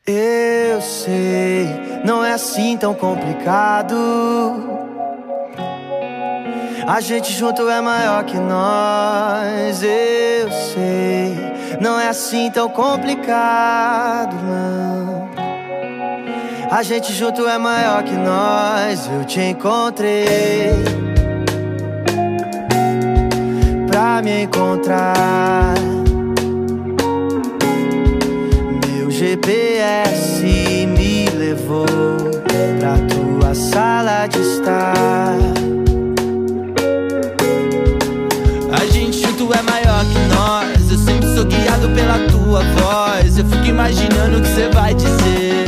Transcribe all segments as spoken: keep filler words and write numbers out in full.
Eu sei, não é assim tão complicado. A gente junto é maior que nós. Eu sei, não é assim tão complicado, não. A gente junto é maior que nós. Eu te encontrei pra me encontrar. Meu G P S me levou pra tua sala de estar. A gente junto é maior que nós. Eu sempre sou guiado pela tua voz. Eu fico imaginando o que cê vai dizer.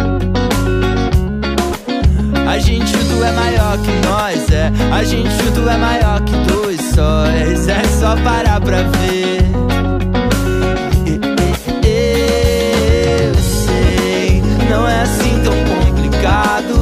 A gente junto é maior que nós, é. A gente junto é maior que dois sóis. É só parar pra ver. Eu sei, não é assim tão complicado.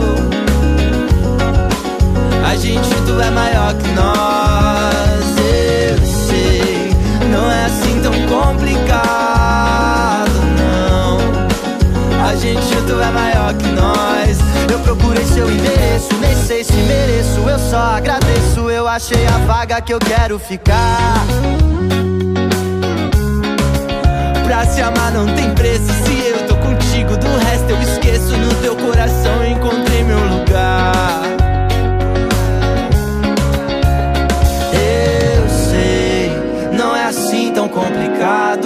A gente junto é maior que nós. Eu sei, não é assim tão complicado, não. A gente junto é maior que nós. Eu procurei seu endereço, nem sei se mereço. Eu só agradeço, eu achei a vaga que eu quero ficar. Pra se amar não tem preço. Se eu tô contigo, do resto eu esqueço. No teu coração eu encontrei meu lugar. Eu sei, não é assim tão complicado.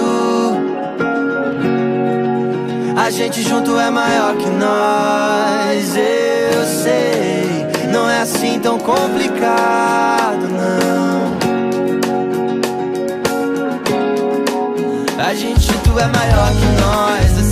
A gente junto é maior que nós. Eu sei, não é assim tão complicado, não. A gente junto é maior que nós.